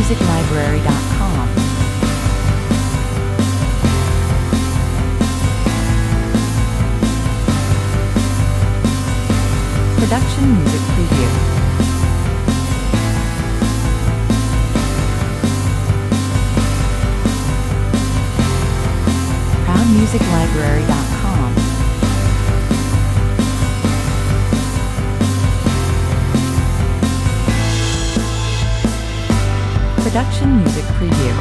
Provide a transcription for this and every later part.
ProudMusicLibrary.com. Production Music Preview. ProudMusicLibrary.com. Production Music Preview.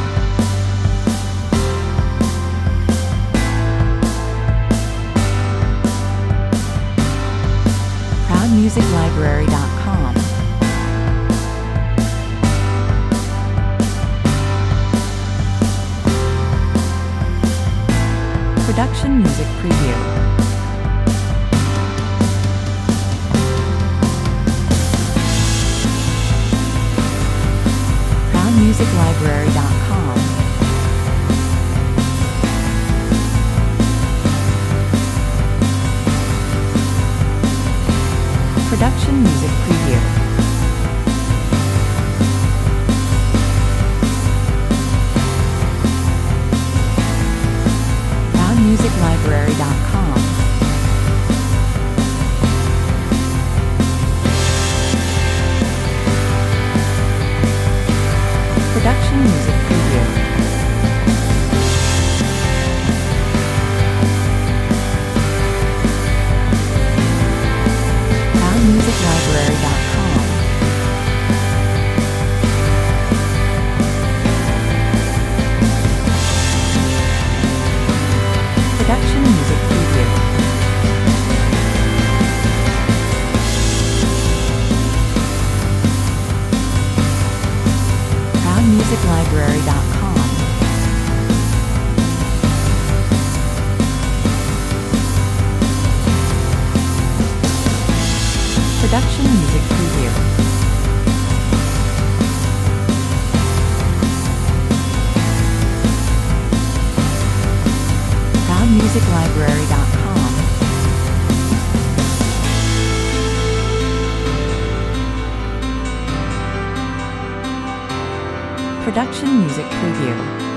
ProudMusicLibrary.com. Production Music Preview. ProudMusicLibrary.com. Production Music Preview. ProudMusicLibrary.com. Production Music Preview. ProudMusicLibrary.com. Production Music Preview. ProudMusicLibrary.com. Production Music Preview. ProudMusicLibrary.com. Production Music Preview.